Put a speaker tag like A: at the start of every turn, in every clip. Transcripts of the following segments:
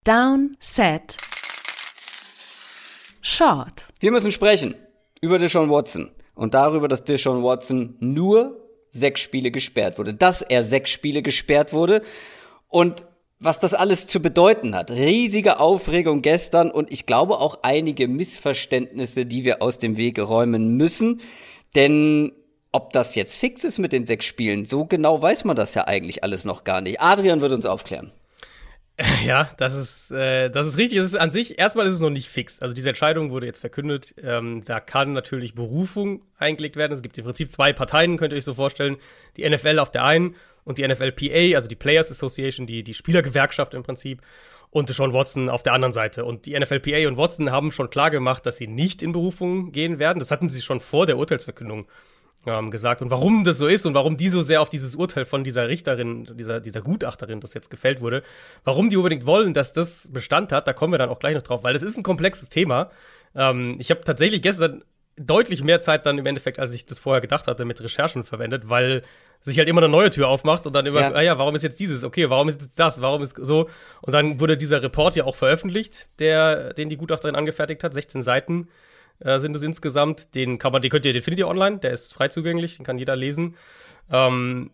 A: Down, Set, Short.
B: Wir müssen sprechen über Deshaun Watson und darüber, dass Deshaun Watson nur 6 Spiele gesperrt wurde. Dass er 6 Spiele gesperrt wurde und was das alles zu bedeuten hat. Riesige Aufregung gestern und ich glaube auch einige Missverständnisse, die wir aus dem Weg räumen müssen. Denn ob das jetzt fix ist mit den 6 Spielen, so genau weiß man das ja eigentlich alles noch gar nicht. Adrian wird uns aufklären.
C: Ja, das ist richtig. Es ist an sich, erstmal ist es noch nicht fix. Also diese Entscheidung wurde jetzt verkündet. Da kann natürlich Berufung eingelegt werden. Es gibt im Prinzip 2 Parteien, könnt ihr euch so vorstellen. Die NFL auf der einen und die NFLPA, also die Players Association, die Spielergewerkschaft im Prinzip. Und Deshaun Watson auf der anderen Seite. Und die NFLPA und Watson haben schon klar gemacht, dass sie nicht in Berufung gehen werden. Das hatten sie schon vor der Urteilsverkündung gesagt. Und warum das so ist und warum die so sehr auf dieses Urteil von dieser Richterin, dieser Gutachterin, das jetzt gefällt wurde, warum die unbedingt wollen, dass das Bestand hat, da kommen wir dann auch gleich noch drauf, weil das ist ein komplexes Thema. Ich habe tatsächlich gestern deutlich mehr Zeit dann im Endeffekt, als ich das vorher gedacht hatte, mit Recherchen verwendet, weil sich halt immer eine neue Tür aufmacht und dann immer, warum ist jetzt dieses? Okay, warum ist jetzt das? Warum ist so? Und dann wurde dieser Report ja auch veröffentlicht, den die Gutachterin angefertigt hat, 16 Seiten. Sind es insgesamt, den findet ihr online, der ist frei zugänglich, den kann jeder lesen. Und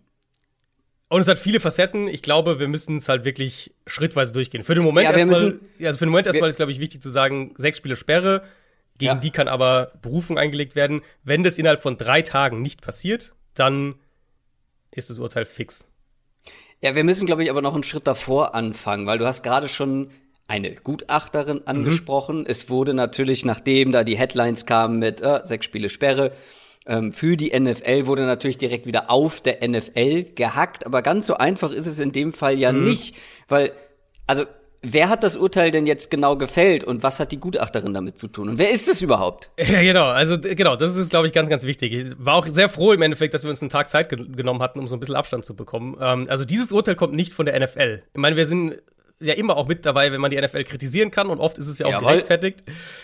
C: es hat viele Facetten. Ich glaube, wir müssen es halt wirklich schrittweise durchgehen. Für den Moment erstmal ist, glaube ich, wichtig zu sagen, 6 Spiele Sperre, gegen die kann aber Berufung eingelegt werden. Wenn das innerhalb von 3 Tagen nicht passiert, dann ist das Urteil fix.
B: Ja, wir müssen, glaube ich, aber noch einen Schritt davor anfangen, weil du hast gerade schon eine Gutachterin angesprochen. Es wurde natürlich, nachdem da die Headlines kamen mit 6 Spiele Sperre, für die NFL wurde natürlich direkt wieder auf der NFL gehackt. Aber ganz so einfach ist es in dem Fall ja nicht. Weil, also, wer hat das Urteil denn jetzt genau gefällt und was hat die Gutachterin damit zu tun? Und wer ist es überhaupt?
C: Ja, genau, das ist, glaube ich, ganz, ganz wichtig. Ich war auch sehr froh im Endeffekt, dass wir uns einen Tag Zeit genommen hatten, um so ein bisschen Abstand zu bekommen. Also dieses Urteil kommt nicht von der NFL. Ich meine, wir sind ja immer auch mit dabei, wenn man die NFL kritisieren kann und oft ist es ja auch gerechtfertigt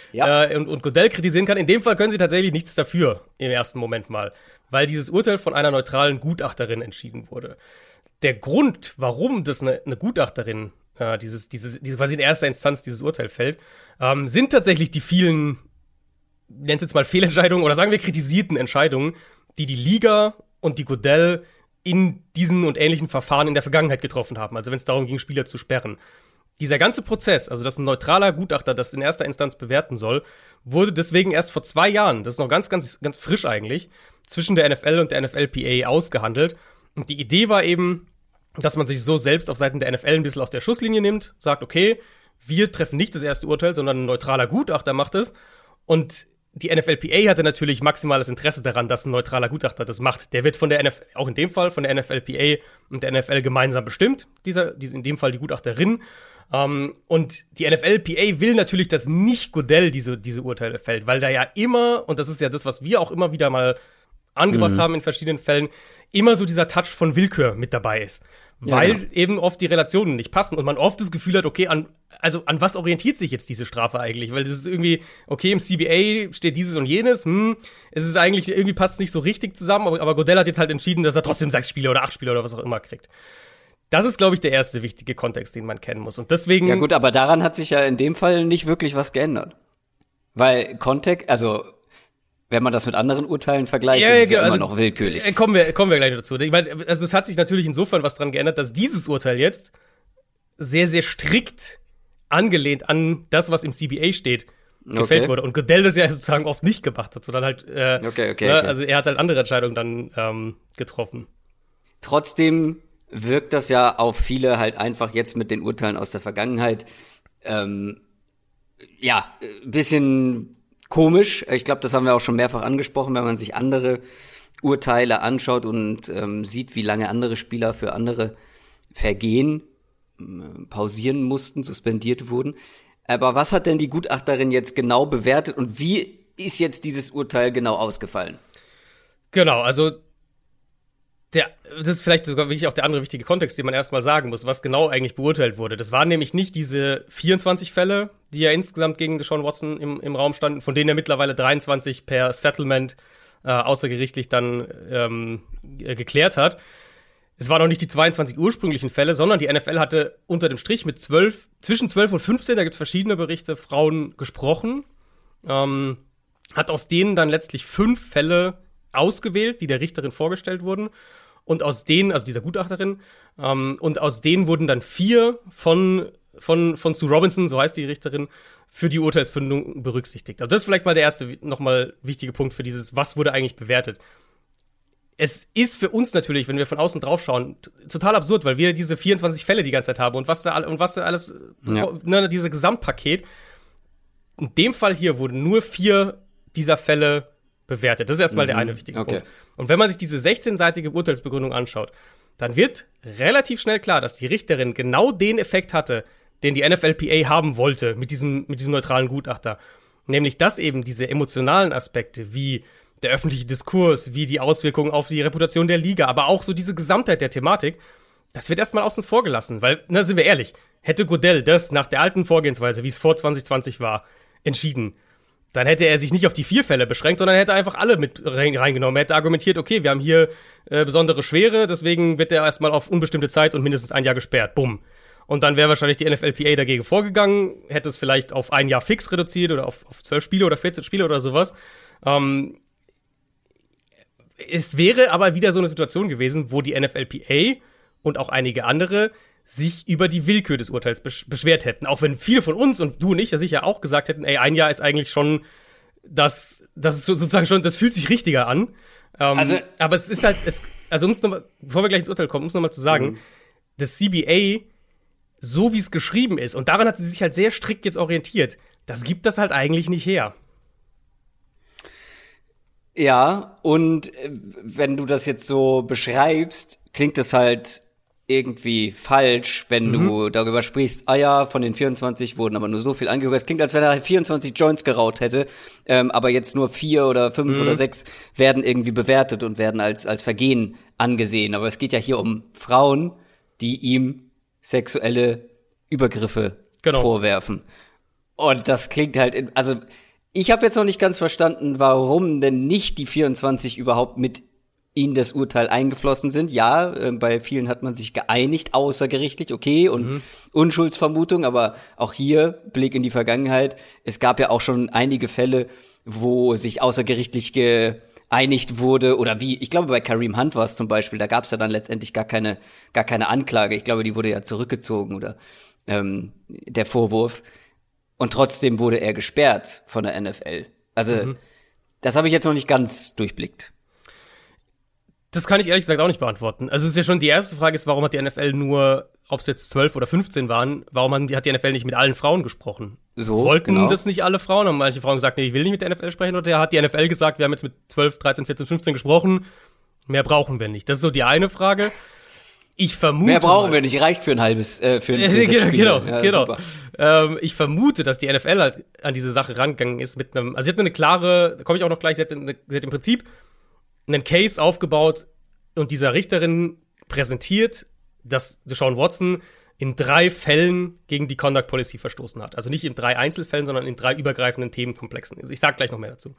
C: und Goodell kritisieren kann. In dem Fall können sie tatsächlich nichts dafür im ersten Moment mal, weil dieses Urteil von einer neutralen Gutachterin entschieden wurde. Der Grund, warum das eine Gutachterin diese quasi in erster Instanz dieses Urteil fällt, sind tatsächlich die vielen, nennt es jetzt mal Fehlentscheidungen oder sagen wir kritisierten Entscheidungen, die Liga und die Goodell in diesen und ähnlichen Verfahren in der Vergangenheit getroffen haben, also wenn es darum ging, Spieler zu sperren. Dieser ganze Prozess, also dass ein neutraler Gutachter das in erster Instanz bewerten soll, wurde deswegen erst vor 2 Jahren, das ist noch ganz, ganz, ganz frisch eigentlich, zwischen der NFL und der NFLPA ausgehandelt. Und die Idee war eben, dass man sich so selbst auf Seiten der NFL ein bisschen aus der Schusslinie nimmt, sagt, okay, wir treffen nicht das erste Urteil, sondern ein neutraler Gutachter macht es. Und die NFLPA hatte natürlich maximales Interesse daran, dass ein neutraler Gutachter das macht. Der wird von der NFL, auch in dem Fall von der NFLPA und der NFL gemeinsam bestimmt, in dem Fall die Gutachterin. Und die NFLPA will natürlich, dass nicht Goodell diese Urteile fällt, weil da ja immer, und das ist ja das, was wir auch immer wieder mal angebracht haben in verschiedenen Fällen, immer so dieser Touch von Willkür mit dabei ist. Weil eben oft die Relationen nicht passen und man oft das Gefühl hat, okay, an was orientiert sich jetzt diese Strafe eigentlich? Weil das ist irgendwie, okay, im CBA steht dieses und jenes, es ist eigentlich, irgendwie passt es nicht so richtig zusammen, aber Goodell hat jetzt halt entschieden, dass er trotzdem 6 Spiele oder 8 Spiele oder was auch immer kriegt. Das ist, glaube ich, der erste wichtige Kontext, den man kennen muss. Und deswegen.
B: Ja gut, aber daran hat sich ja in dem Fall nicht wirklich was geändert. Weil Kontext, also wenn man das mit anderen Urteilen vergleicht, ist es ja immer noch willkürlich.
C: Kommen wir gleich dazu. Ich meine, also es hat sich natürlich insofern was dran geändert, dass dieses Urteil jetzt sehr, sehr strikt angelehnt an das, was im CBA steht, gefällt wurde. Und Goodell das ja sozusagen oft nicht gemacht hat, sondern halt, also er hat halt andere Entscheidungen dann getroffen.
B: Trotzdem wirkt das ja auf viele halt einfach jetzt mit den Urteilen aus der Vergangenheit, ein bisschen komisch. Ich glaube, das haben wir auch schon mehrfach angesprochen, wenn man sich andere Urteile anschaut und sieht, wie lange andere Spieler für andere Vergehen pausieren mussten, suspendiert wurden. Aber was hat denn die Gutachterin jetzt genau bewertet und wie ist jetzt dieses Urteil genau ausgefallen?
C: Genau, also das ist vielleicht sogar wirklich auch der andere wichtige Kontext, den man erstmal sagen muss, was genau eigentlich beurteilt wurde. Das waren nämlich nicht diese 24 Fälle, die ja insgesamt gegen Deshaun Watson im Raum standen, von denen er mittlerweile 23 per Settlement außergerichtlich dann geklärt hat. es waren auch nicht die 22 ursprünglichen Fälle, sondern die NFL hatte unter dem Strich mit zwischen 12 und 15, da gibt es verschiedene Berichte, Frauen gesprochen. Hat aus denen dann letztlich 5 Fälle ausgewählt, die der Richterin vorgestellt wurden. Und aus denen, also dieser Gutachterin, und aus denen wurden dann 4 von Sue Robinson, so heißt die Richterin, für die Urteilsfindung berücksichtigt. Also das ist vielleicht mal der erste nochmal wichtige Punkt für dieses, was wurde eigentlich bewertet. Es ist für uns natürlich, wenn wir von außen drauf schauen, total absurd, weil wir diese 24 Fälle die ganze Zeit haben und was da alles, ne, dieses Gesamtpaket. In dem Fall hier wurden nur 4 dieser Fälle bewertet. Das ist erstmal der eine wichtige Punkt. Und wenn man sich diese 16-seitige Urteilsbegründung anschaut, dann wird relativ schnell klar, dass die Richterin genau den Effekt hatte, den die NFLPA haben wollte mit diesem neutralen Gutachter. Nämlich, dass eben diese emotionalen Aspekte wie der öffentliche Diskurs, wie die Auswirkungen auf die Reputation der Liga, aber auch so diese Gesamtheit der Thematik, das wird erstmal außen vor gelassen. Weil, na, sind wir ehrlich, hätte Goodell das nach der alten Vorgehensweise, wie es vor 2020 war, entschieden, dann hätte er sich nicht auf die 4 Fälle beschränkt, sondern er hätte einfach alle mit reingenommen. Er hätte argumentiert, okay, wir haben hier besondere Schwere, deswegen wird er erstmal auf unbestimmte Zeit und mindestens 1 Jahr gesperrt. Bumm. Und dann wäre wahrscheinlich die NFLPA dagegen vorgegangen, hätte es vielleicht auf 1 Jahr fix reduziert oder auf 12 Spiele oder 14 Spiele oder sowas. Es wäre aber wieder so eine Situation gewesen, wo die NFLPA und auch einige andere sich über die Willkür des Urteils beschwert hätten. Auch wenn viele von uns und du und ich das sicher auch gesagt hätten, 1 Jahr ist eigentlich schon, das ist sozusagen schon, das fühlt sich richtiger an. Aber es ist halt, also bevor wir gleich ins Urteil kommen, um es nochmal zu sagen, das CBA, so wie es geschrieben ist, und daran hat sie sich halt sehr strikt jetzt orientiert, das gibt das halt eigentlich nicht her.
B: Ja, und wenn du das jetzt so beschreibst, klingt es halt irgendwie falsch, wenn du darüber sprichst, von den 24 wurden aber nur so viel angehört. Es klingt, als wenn er 24 Joints geraucht hätte, aber jetzt nur 4 oder 5 oder 6 werden irgendwie bewertet und werden als Vergehen angesehen. Aber es geht ja hier um Frauen, die ihm sexuelle Übergriffe vorwerfen. Und das klingt halt, also ich habe jetzt noch nicht ganz verstanden, warum denn nicht die 24 überhaupt mit in das Urteil eingeflossen sind. Ja, bei vielen hat man sich geeinigt, außergerichtlich, okay, und Unschuldsvermutung, aber auch hier, Blick in die Vergangenheit, es gab ja auch schon einige Fälle, wo sich außergerichtlich geeinigt wurde, oder wie, ich glaube bei Kareem Hunt war es zum Beispiel, da gab es ja dann letztendlich gar keine Anklage, ich glaube, die wurde ja zurückgezogen, oder der Vorwurf, und trotzdem wurde er gesperrt von der NFL. Also, das habe ich jetzt noch nicht ganz durchblickt.
C: Das kann ich ehrlich gesagt auch nicht beantworten. Also es ist ja schon, die erste Frage ist, warum hat die NFL nur, ob es jetzt 12 oder 15 waren, warum hat die NFL nicht mit allen Frauen gesprochen? Wollten das nicht alle Frauen? Haben manche Frauen gesagt, nee, ich will nicht mit der NFL sprechen? Oder hat die NFL gesagt, wir haben jetzt mit 12, 13, 14, 15 gesprochen, mehr brauchen wir nicht? Das ist so die eine Frage. Ich vermute,
B: mehr brauchen wir nicht, reicht für ein halbes, für ein
C: Genau. Ich vermute, dass die NFL halt an diese Sache rangegangen ist mit einem, also sie hat eine klare, da komme ich auch noch gleich, sie hat im Prinzip einen Case aufgebaut und dieser Richterin präsentiert, dass Deshaun Watson in 3 Fällen gegen die Conduct Policy verstoßen hat. Also nicht in 3 Einzelfällen, sondern in 3 übergreifenden Themenkomplexen. Ich sag gleich noch mehr dazu.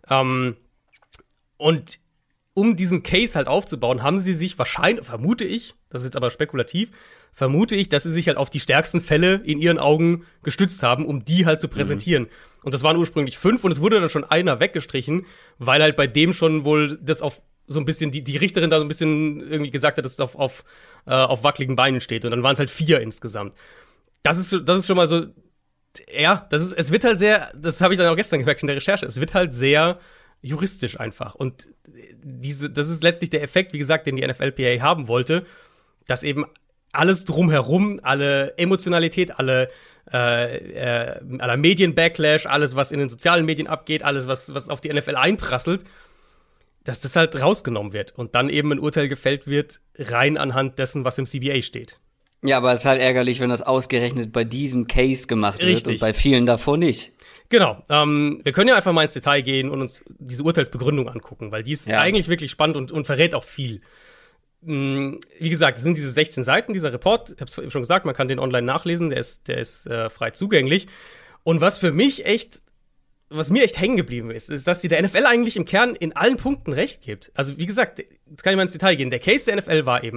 C: Und um diesen Case halt aufzubauen, haben sie sich wahrscheinlich, vermute ich, das ist jetzt aber spekulativ, dass sie sich halt auf die stärksten Fälle in ihren Augen gestützt haben, um die halt zu präsentieren. Und das waren ursprünglich 5 und es wurde dann schon einer weggestrichen, weil halt bei dem schon wohl das auf so ein bisschen, die Richterin da so ein bisschen irgendwie gesagt hat, dass es auf wackeligen Beinen steht. Und dann waren es halt 4 insgesamt. Das ist schon mal so, ja, es wird halt sehr, das habe ich dann auch gestern gemerkt in der Recherche, es wird halt sehr juristisch einfach. Und das ist letztlich der Effekt, wie gesagt, den die NFLPA haben wollte, dass eben alles drumherum, alle Emotionalität, aller Medien-Backlash, alles, was in den sozialen Medien abgeht, alles, was auf die NFL einprasselt, dass das halt rausgenommen wird und dann eben ein Urteil gefällt wird, rein anhand dessen, was im CBA steht.
B: Ja, aber es ist halt ärgerlich, wenn das ausgerechnet bei diesem Case gemacht wird und bei vielen davor nicht.
C: Genau. Wir können ja einfach mal ins Detail gehen und uns diese Urteilsbegründung angucken, weil die ist eigentlich wirklich spannend und verrät auch viel. Wie gesagt, es sind diese 16 Seiten, dieser Report. Ich habe es schon gesagt, man kann den online nachlesen, der ist frei zugänglich. Und was mir echt hängen geblieben ist, dass sie der NFL eigentlich im Kern in allen Punkten recht gibt. Also wie gesagt, jetzt kann ich mal ins Detail gehen. Der Case der NFL war eben,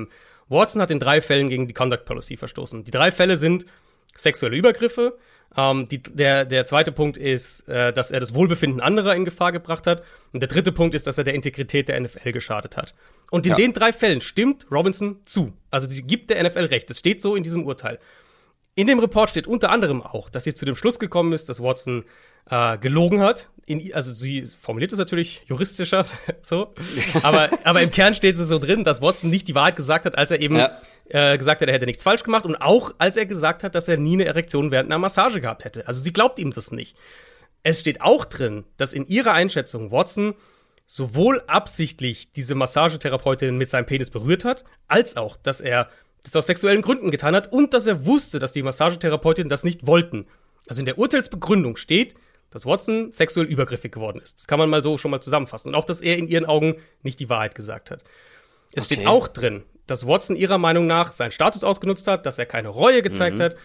C: Watson hat in 3 Fällen gegen die Conduct Policy verstoßen. Die 3 Fälle sind sexuelle Übergriffe. Der zweite Punkt ist, dass er das Wohlbefinden anderer in Gefahr gebracht hat. Und der dritte Punkt ist, dass er der Integrität der NFL geschadet hat. Und in den 3 Fällen stimmt Robinson zu. Also sie gibt der NFL recht. Das steht so in diesem Urteil. In dem Report steht unter anderem auch, dass sie zu dem Schluss gekommen ist, dass Watson gelogen hat. Also sie formuliert es natürlich juristischer, so. Aber im Kern steht es so drin, dass Watson nicht die Wahrheit gesagt hat, als er eben gesagt hat, er hätte nichts falsch gemacht. Und auch, als er gesagt hat, dass er nie eine Erektion während einer Massage gehabt hätte. Also sie glaubt ihm das nicht. Es steht auch drin, dass in ihrer Einschätzung Watson sowohl absichtlich diese Massagetherapeutin mit seinem Penis berührt hat, als auch, dass er das aus sexuellen Gründen getan hat und dass er wusste, dass die Massagetherapeutin das nicht wollten. Also in der Urteilsbegründung steht, dass Watson sexuell übergriffig geworden ist. Das kann man mal so schon mal zusammenfassen. Und auch, dass er in ihren Augen nicht die Wahrheit gesagt hat. Es steht auch drin, dass Watson ihrer Meinung nach seinen Status ausgenutzt hat, dass er keine Reue gezeigt hat,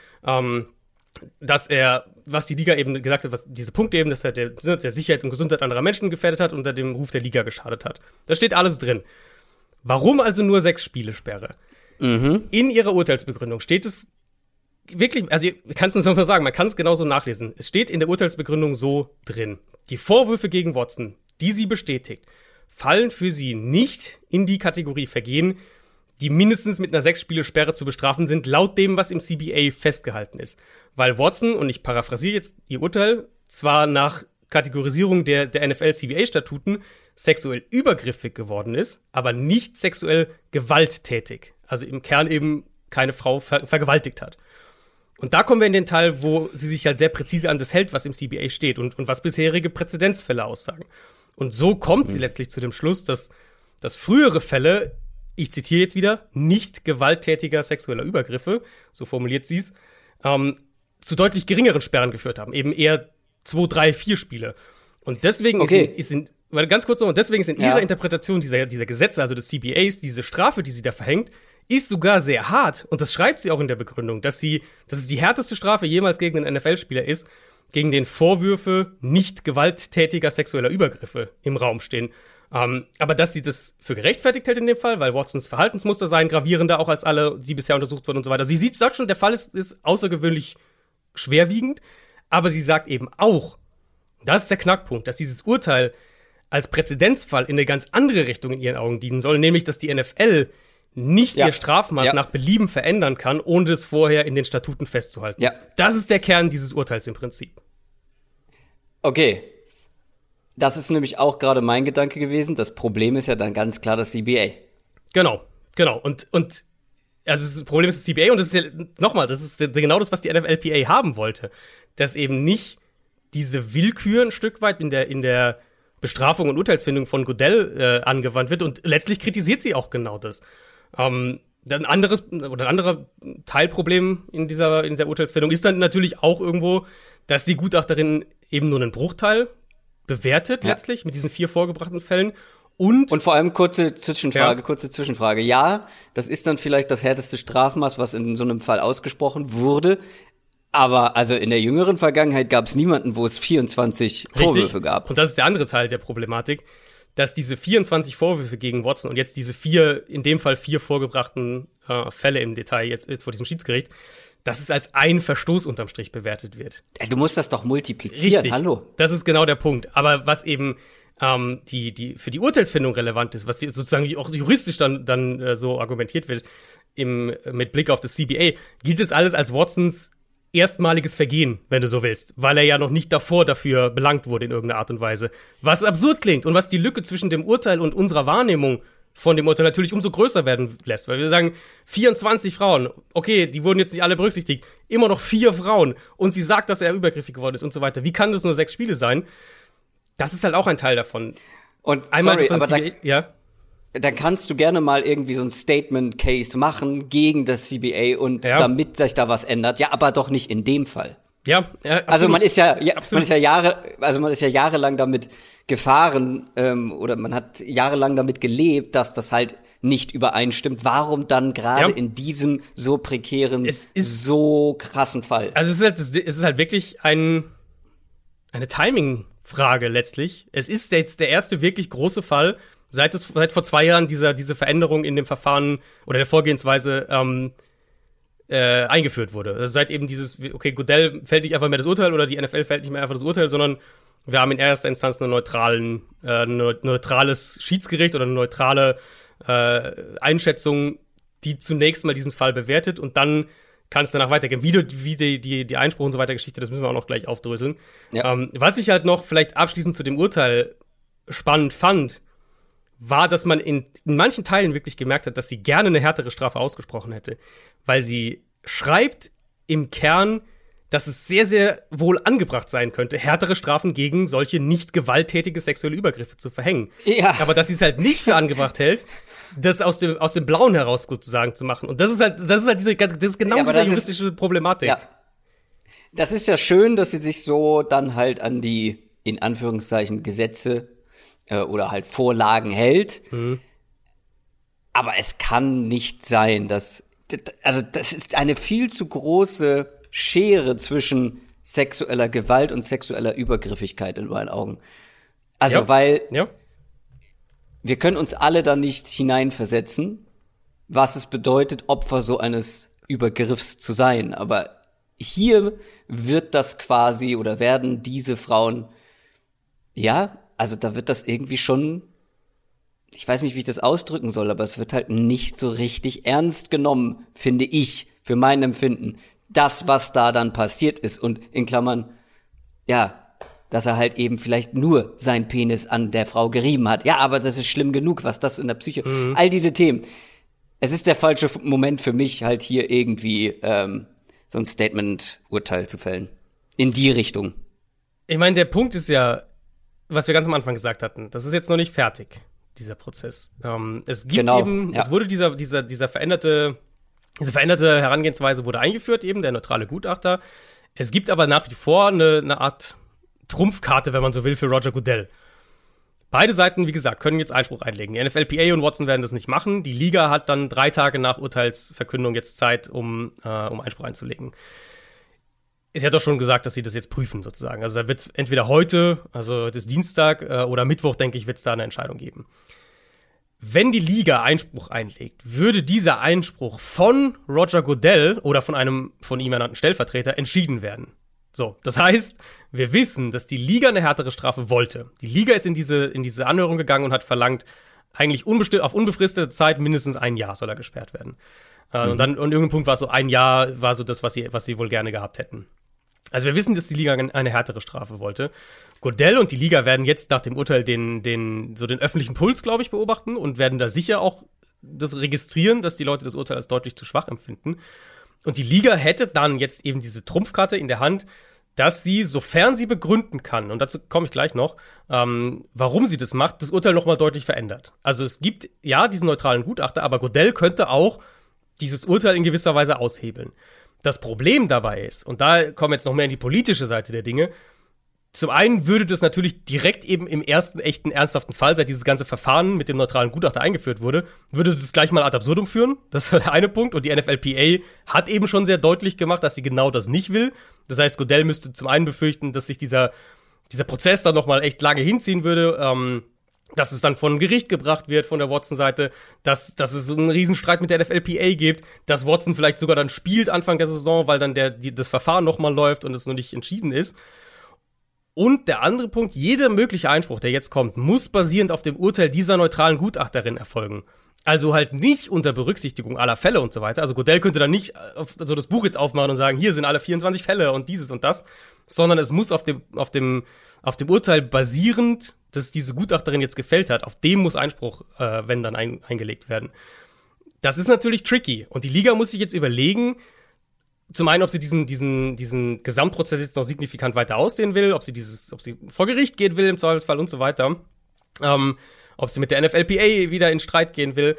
C: dass er, was die Liga eben gesagt hat, was diese Punkte eben, dass er der Sicherheit und Gesundheit anderer Menschen gefährdet hat und dem Ruf der Liga geschadet hat. Da steht alles drin. Warum also nur 6 Spiele-Sperre? In ihrer Urteilsbegründung steht es wirklich, also ich kann es nur mal sagen, man kann es genauso nachlesen. Es steht in der Urteilsbegründung so drin. Die Vorwürfe gegen Watson, die sie bestätigt, fallen für sie nicht in die Kategorie Vergehen, die mindestens mit einer 6-Spiele-Sperre zu bestrafen sind, laut dem, was im CBA festgehalten ist. Weil Watson, und ich paraphrasiere jetzt ihr Urteil, zwar nach Kategorisierung der NFL-CBA-Statuten sexuell übergriffig geworden ist, aber nicht sexuell gewalttätig. Also im Kern eben keine Frau vergewaltigt hat. Und da kommen wir in den Teil, wo sie sich halt sehr präzise an das hält, was im CBA steht und was bisherige Präzedenzfälle aussagen. Und so kommt sie letztlich zu dem Schluss, dass frühere Fälle, ich zitiere jetzt wieder, nicht gewalttätiger sexueller Übergriffe, so formuliert sie es, zu deutlich geringeren Sperren geführt haben. Eben eher 2, 3, 4 Spiele. Und deswegen ganz kurz noch, und deswegen ist in ihrer Interpretation dieser Gesetze, also des CBAs, diese Strafe, die sie da verhängt, ist sogar sehr hart. Und das schreibt sie auch in der Begründung, dass es die härteste Strafe jemals gegen einen NFL-Spieler ist, gegen den Vorwürfe nicht gewalttätiger sexueller Übergriffe im Raum stehen. Aber dass sie das für gerechtfertigt hält in dem Fall, weil Watsons Verhaltensmuster seien gravierender auch als alle, die bisher untersucht wurden und so weiter. Sie sagt schon, der Fall ist außergewöhnlich schwerwiegend, aber sie sagt eben auch, das ist der Knackpunkt, dass dieses Urteil als Präzedenzfall in eine ganz andere Richtung in ihren Augen dienen soll, nämlich, dass die NFL nicht ihr Strafmaß nach Belieben verändern kann, ohne es vorher in den Statuten festzuhalten. Ja. Das ist der Kern dieses Urteils im Prinzip. Okay.
B: Das ist nämlich auch gerade mein Gedanke gewesen. Das Problem ist ja dann ganz klar das CBA.
C: Genau. Und also das Problem ist das CBA und das ist ja, nochmal, das ist genau das, was die NFLPA haben wollte. Dass eben nicht diese Willkür ein Stück weit in der Bestrafung und Urteilsfindung von Goodell angewandt wird und letztlich kritisiert sie auch genau das. Ein anderer Teilproblem in dieser Urteilsfindung ist dann natürlich auch irgendwo, dass die Gutachterin eben nur einen Bruchteil bewertet letztlich mit diesen 4 vorgebrachten Fällen. Und vor allem kurze Zwischenfrage. Ja, das ist dann vielleicht das härteste Strafmaß, was in so einem Fall ausgesprochen wurde. Aber also in der jüngeren Vergangenheit gab es niemanden, wo es 24 Vorwürfe gab. Und das ist der andere Teil der Problematik, dass diese 24 Vorwürfe gegen Watson und jetzt diese 4 vorgebrachten Fälle im Detail jetzt vor diesem Schiedsgericht, dass es als ein Verstoß unterm Strich bewertet wird.
B: Du musst das doch multiplizieren,
C: richtig. Hallo. Das ist genau der Punkt. Aber was eben für die Urteilsfindung relevant ist, was sozusagen auch juristisch dann so argumentiert wird, mit Blick auf das CBA, gilt es alles als Watsons erstmaliges Vergehen, wenn du so willst, weil er ja noch nicht davor dafür belangt wurde in irgendeiner Art und Weise. Was absurd klingt und was die Lücke zwischen dem Urteil und unserer Wahrnehmung von dem Urteil natürlich umso größer werden lässt, weil wir sagen, 24 Frauen, okay, die wurden jetzt nicht alle berücksichtigt, immer noch 4 Frauen und sie sagt, dass er übergriffig geworden ist und so weiter. Wie kann das nur 6 Spiele sein? Das ist halt auch ein Teil davon.
B: Und einmal dann kannst du gerne mal irgendwie so ein Statement-Case machen gegen das CBA und damit sich da was ändert. Ja, aber doch nicht in dem Fall.
C: Ja,
B: also man ist ja jahrelang damit gefahren oder man hat jahrelang damit gelebt, dass das halt nicht übereinstimmt. Warum dann gerade in diesem so prekären, so krassen Fall?
C: Also es ist halt wirklich eine Timing-Frage letztlich. Es ist jetzt der erste wirklich große Fall, seit vor 2 Jahren diese Veränderung in dem Verfahren oder der Vorgehensweise eingeführt wurde. Also seit eben okay, Goodell fällt nicht einfach mehr das Urteil oder die NFL fällt nicht mehr einfach das Urteil, sondern wir haben in erster Instanz ein neutrales Schiedsgericht oder eine neutrale Einschätzung, die zunächst mal diesen Fall bewertet und dann kann es danach weitergehen. Wie die Einspruch und so weiter Geschichte, das müssen wir auch noch gleich aufdröseln. Ja. Was ich halt noch vielleicht abschließend zu dem Urteil spannend fand, war, dass man in manchen Teilen wirklich gemerkt hat, dass sie gerne eine härtere Strafe ausgesprochen hätte. Weil sie schreibt im Kern, dass es sehr, sehr wohl angebracht sein könnte, härtere Strafen gegen solche nicht gewalttätige sexuelle Übergriffe zu verhängen. Ja. Aber dass sie es halt nicht für angebracht hält, das aus dem Blauen heraus sozusagen zu machen. Und das ist genau diese juristische Problematik. Ja.
B: Das ist ja schön, dass sie sich so dann halt an die, in Anführungszeichen, Gesetze oder halt Vorlagen hält. Mhm. Aber es kann nicht sein, das ist eine viel zu große Schere zwischen sexueller Gewalt und sexueller Übergriffigkeit in meinen Augen. Also, weil wir können uns alle da nicht hineinversetzen, was es bedeutet, Opfer so eines Übergriffs zu sein. Aber hier wird das quasi oder werden diese Frauen, also da wird das irgendwie schon, ich weiß nicht, wie ich das ausdrücken soll, aber es wird halt nicht so richtig ernst genommen, finde ich, für mein Empfinden. Das, was da dann passiert ist und in Klammern, dass er halt eben vielleicht nur sein Penis an der Frau gerieben hat. Ja, aber das ist schlimm genug, was das in der Psyche, all diese Themen. Es ist der falsche Moment für mich, halt hier irgendwie so ein Statement-Urteil zu fällen. In die Richtung.
C: Ich meine, der Punkt ist ja, was wir ganz am Anfang gesagt hatten, das ist jetzt noch nicht fertig, dieser Prozess. Es gibt es wurde diese veränderte Herangehensweise wurde eingeführt, eben der neutrale Gutachter. Es gibt aber nach wie vor eine Art Trumpfkarte, wenn man so will, für Roger Goodell. Beide Seiten, wie gesagt, können jetzt Einspruch einlegen. Die NFLPA und Watson werden das nicht machen. Die Liga hat dann 3 Tage nach Urteilsverkündung jetzt Zeit, um Einspruch einzulegen. Sie hat doch schon gesagt, dass sie das jetzt prüfen, sozusagen. Also da wird es entweder heute, also das Dienstag, oder Mittwoch, denke ich, wird es da eine Entscheidung geben. Wenn die Liga Einspruch einlegt, würde dieser Einspruch von Roger Goodell oder von einem von ihm ernannten Stellvertreter entschieden werden. So, das heißt, wir wissen, dass die Liga eine härtere Strafe wollte. Die Liga ist in diese Anhörung gegangen und hat verlangt, eigentlich auf unbefristete Zeit mindestens 1 Jahr soll er gesperrt werden. Und dann an irgendeinem Punkt war es so 1 Jahr, war so das, was sie wohl gerne gehabt hätten. Also wir wissen, dass die Liga eine härtere Strafe wollte. Goodell und die Liga werden jetzt nach dem Urteil den öffentlichen Puls, glaube ich, beobachten und werden da sicher auch das registrieren, dass die Leute das Urteil als deutlich zu schwach empfinden. Und die Liga hätte dann jetzt eben diese Trumpfkarte in der Hand, dass sie, sofern sie begründen kann, und dazu komme ich gleich noch, warum sie das macht, das Urteil nochmal deutlich verändert. Also es gibt diesen neutralen Gutachter, aber Goodell könnte auch dieses Urteil in gewisser Weise aushebeln. Das Problem dabei ist, und da kommen wir jetzt noch mehr in die politische Seite der Dinge, zum einen würde das natürlich direkt eben im ersten echten, ernsthaften Fall, seit dieses ganze Verfahren mit dem neutralen Gutachter eingeführt wurde, würde das gleich mal ad absurdum führen. Das war der eine Punkt. Und die NFLPA hat eben schon sehr deutlich gemacht, dass sie genau das nicht will. Das heißt, Goodell müsste zum einen befürchten, dass sich dieser Prozess dann noch mal echt lange hinziehen würde, dass es dann von Gericht gebracht wird von der Watson-Seite, dass es einen Riesenstreit mit der NFLPA gibt, dass Watson vielleicht sogar dann spielt Anfang der Saison, weil dann das Verfahren noch mal läuft und es noch nicht entschieden ist. Und der andere Punkt, jeder mögliche Einspruch, der jetzt kommt, muss basierend auf dem Urteil dieser neutralen Gutachterin erfolgen. Also halt nicht unter Berücksichtigung aller Fälle und so weiter. Also Goodell könnte dann nicht so das Buch jetzt aufmachen und sagen, hier sind alle 24 Fälle und dieses und das, sondern es muss auf dem Urteil basierend, das diese Gutachterin jetzt gefällt hat, auf dem muss Einspruch, wenn dann eingelegt werden. Das ist natürlich tricky. Und die Liga muss sich jetzt überlegen, zum einen, ob sie diesen Gesamtprozess jetzt noch signifikant weiter ausdehnen will, ob sie vor Gericht gehen will im Zweifelsfall und so weiter. Ob sie mit der NFLPA wieder in Streit gehen will.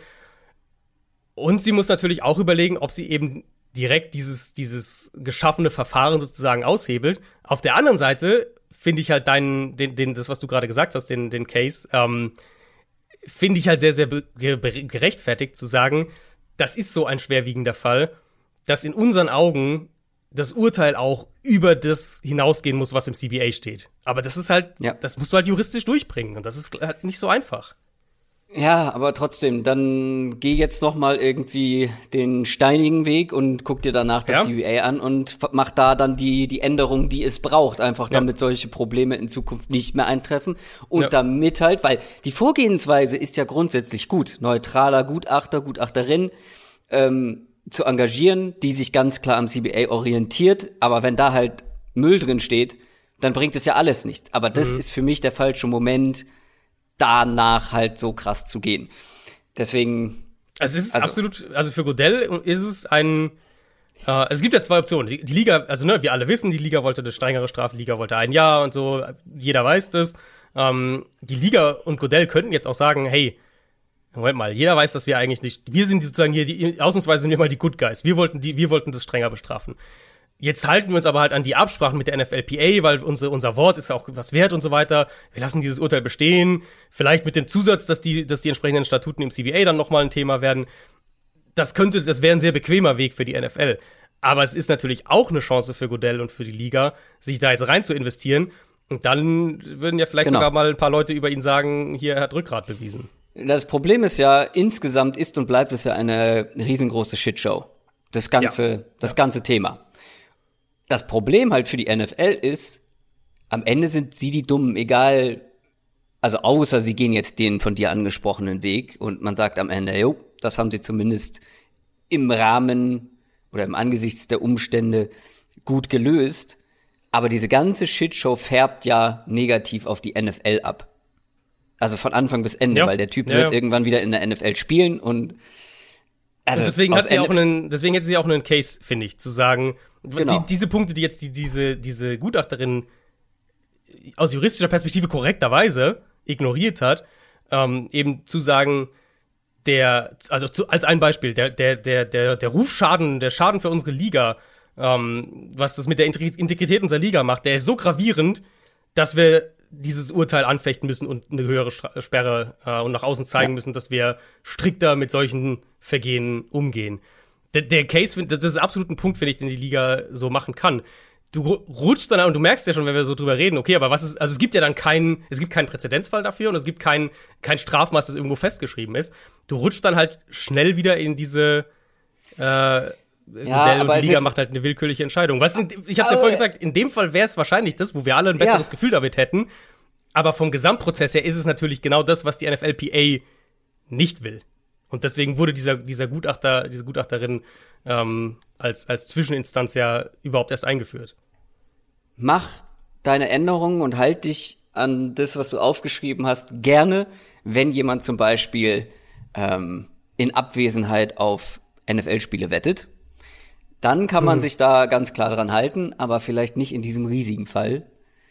C: Und sie muss natürlich auch überlegen, ob sie eben direkt dieses geschaffene Verfahren sozusagen aushebelt. Auf der anderen Seite finde ich halt das, was du gerade gesagt hast, den Case, finde ich halt sehr, sehr gerechtfertigt zu sagen, das ist so ein schwerwiegender Fall, dass in unseren Augen das Urteil auch über das hinausgehen muss, was im CBA steht. Aber das ist halt, das musst du halt juristisch durchbringen. Und das ist halt nicht so einfach.
B: Ja, aber trotzdem, dann geh jetzt noch mal irgendwie den steinigen Weg und guck dir danach das CBA an und mach da dann die Änderungen, die es braucht, einfach damit solche Probleme in Zukunft nicht mehr eintreffen und damit halt, weil die Vorgehensweise ist ja grundsätzlich gut, neutraler Gutachter, Gutachterin zu engagieren, die sich ganz klar am CBA orientiert, aber wenn da halt Müll drin steht, dann bringt es ja alles nichts. Aber das ist für mich der falsche Moment, danach halt so krass zu gehen. Deswegen.
C: Es ist absolut, also für Godel ist es es gibt ja zwei Optionen. Die Liga, also wir alle wissen, die Liga wollte eine strengere Strafe, die Liga wollte 1 Jahr und so, jeder weiß das. Die Liga und Godel könnten jetzt auch sagen, hey, Moment mal, jeder weiß, dass wir eigentlich nicht, wir sind sozusagen hier, ausnahmsweise sind wir mal die Good Guys. Wir wollten das strenger bestrafen. Jetzt halten wir uns aber halt an die Absprachen mit der NFLPA, weil unser Wort ist ja auch was wert und so weiter. Wir lassen dieses Urteil bestehen. Vielleicht mit dem Zusatz, dass die entsprechenden Statuten im CBA dann nochmal ein Thema werden. Das wäre ein sehr bequemer Weg für die NFL. Aber es ist natürlich auch eine Chance für Godel und für die Liga, sich da jetzt rein zu investieren. Und dann würden ja vielleicht sogar mal ein paar Leute über ihn sagen, hier, er hat Rückgrat bewiesen.
B: Das Problem ist ja, insgesamt ist und bleibt es ja eine riesengroße Shitshow. Das ganze Thema. Das Problem halt für die NFL ist, am Ende sind sie die Dummen, egal, also außer sie gehen jetzt den von dir angesprochenen Weg und man sagt am Ende, jo, das haben sie zumindest im Rahmen oder im Angesichts der Umstände gut gelöst. Aber diese ganze Shitshow färbt ja negativ auf die NFL ab. Also von Anfang bis Ende, weil der Typ wird irgendwann wieder in der NFL spielen und also
C: und deswegen hat sie auch einen Case, finde ich, zu sagen, diese Punkte, die jetzt diese Gutachterin aus juristischer Perspektive korrekterweise ignoriert hat, eben zu sagen, als ein Beispiel, der Rufschaden, der Schaden für unsere Liga, was das mit der Integrität unserer Liga macht, der ist so gravierend, dass wir dieses Urteil anfechten müssen und eine höhere Sperre und nach außen zeigen müssen, dass wir strikter mit solchen Vergehen umgehen. Der Case, das ist absolut ein Punkt, finde ich, den die Liga so machen kann. Du rutschst dann, und du merkst ja schon, wenn wir so drüber reden, okay, aber es gibt ja dann keinen Präzedenzfall dafür und es gibt kein Strafmaß, das irgendwo festgeschrieben ist. Du rutschst dann halt schnell wieder in diese Modell und die Liga macht halt eine willkürliche Entscheidung. Ich hab's ja vorhin gesagt, in dem Fall wäre es wahrscheinlich das, wo wir alle ein besseres Gefühl damit hätten. Aber vom Gesamtprozess her ist es natürlich genau das, was die NFLPA nicht will. Und deswegen wurde diese Gutachterin als Zwischeninstanz ja überhaupt erst eingeführt.
B: Mach deine Änderungen und halt dich an das, was du aufgeschrieben hast, gerne, wenn jemand zum Beispiel in Abwesenheit auf NFL-Spiele wettet. Dann kann man sich da ganz klar dran halten, aber vielleicht nicht in diesem riesigen Fall.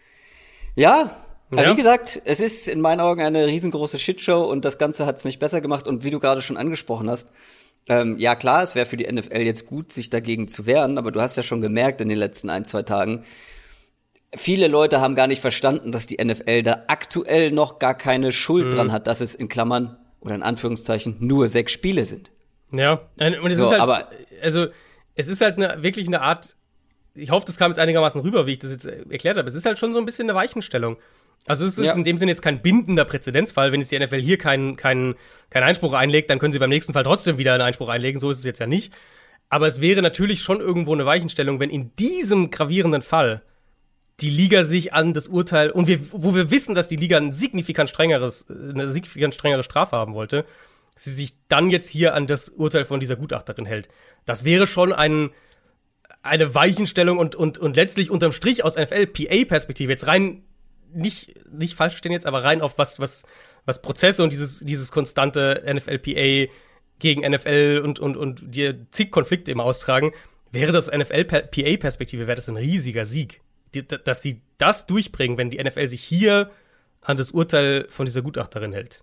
B: Ja, aber wie gesagt, es ist in meinen Augen eine riesengroße Shitshow und das Ganze hat es nicht besser gemacht. Und wie du gerade schon angesprochen hast, ja klar, es wäre für die NFL jetzt gut, sich dagegen zu wehren, aber du hast ja schon gemerkt in den letzten 1-2 Tagen, viele Leute haben gar nicht verstanden, dass die NFL da aktuell noch gar keine Schuld dran hat, dass es in Klammern oder in Anführungszeichen nur 6 Spiele sind.
C: Ja, und es ist halt, es ist halt wirklich eine Art, ich hoffe, das kam jetzt einigermaßen rüber, wie ich das jetzt erklärt habe. Es ist halt schon so ein bisschen eine Weichenstellung. Also es ist in dem Sinne jetzt kein bindender Präzedenzfall. Wenn jetzt die NFL hier keinen Einspruch einlegt, dann können sie beim nächsten Fall trotzdem wieder einen Einspruch einlegen. So ist es jetzt ja nicht. Aber es wäre natürlich schon irgendwo eine Weichenstellung, wenn in diesem gravierenden Fall die Liga sich an das Urteil, und wo wir wissen, dass die Liga eine signifikant strengere Strafe haben wollte, sie sich dann jetzt hier an das Urteil von dieser Gutachterin hält. Das wäre schon eine Weichenstellung und letztlich unterm Strich aus NFL-PA-Perspektive jetzt rein, nicht falsch verstehen jetzt, aber rein auf was Prozesse und dieses konstante NFL-PA gegen NFL und die zig Konflikte immer austragen, wäre das NFL-PA-Perspektive, wäre das ein riesiger Sieg. Dass sie das durchbringen, wenn die NFL sich hier an das Urteil von dieser Gutachterin hält.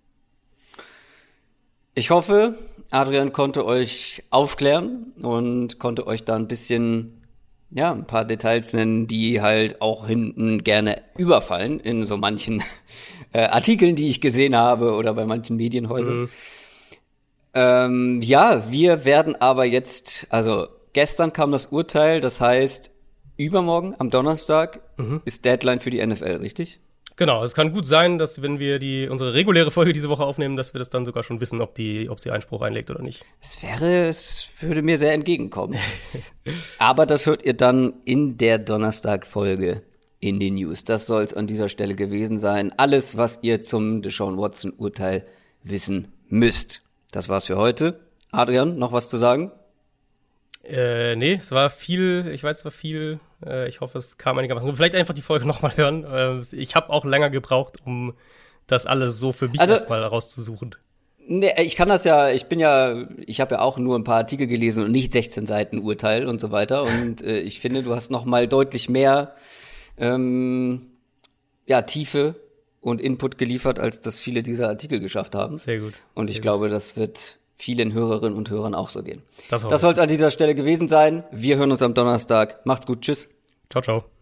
B: Ich hoffe, Adrian konnte euch aufklären und konnte euch da ein bisschen, ein paar Details nennen, die halt auch hinten gerne überfallen in so manchen Artikeln, die ich gesehen habe oder bei manchen Medienhäusern. Wir werden aber jetzt, also gestern kam das Urteil, das heißt, übermorgen, am Donnerstag, ist Deadline für die NFL, richtig?
C: Genau, es kann gut sein, dass wenn wir unsere reguläre Folge diese Woche aufnehmen, dass wir das dann sogar schon wissen, ob sie Einspruch einlegt oder nicht.
B: Es würde mir sehr entgegenkommen. Aber das hört ihr dann in der Donnerstag-Folge in den News. Das soll es an dieser Stelle gewesen sein. Alles, was ihr zum Deshaun Watson-Urteil wissen müsst. Das war's für heute. Adrian, noch was zu sagen?
C: Nee, es war viel. Ich hoffe, es kam einigermaßen gut. Vielleicht einfach die Folge nochmal hören. Ich habe auch länger gebraucht, um das alles so für mich erstmal rauszusuchen.
B: Nee, ich kann das ja, ich habe ja auch nur ein paar Artikel gelesen und nicht 16 Seiten Urteil und so weiter. Und ich finde, du hast noch mal deutlich mehr Tiefe und Input geliefert, als das viele dieser Artikel geschafft haben.
C: Sehr gut.
B: Und ich glaube, das wird vielen Hörerinnen und Hörern auch so gehen.
C: Das
B: soll es an dieser Stelle gewesen sein. Wir hören uns am Donnerstag. Macht's gut. Tschüss.
C: Ciao, ciao.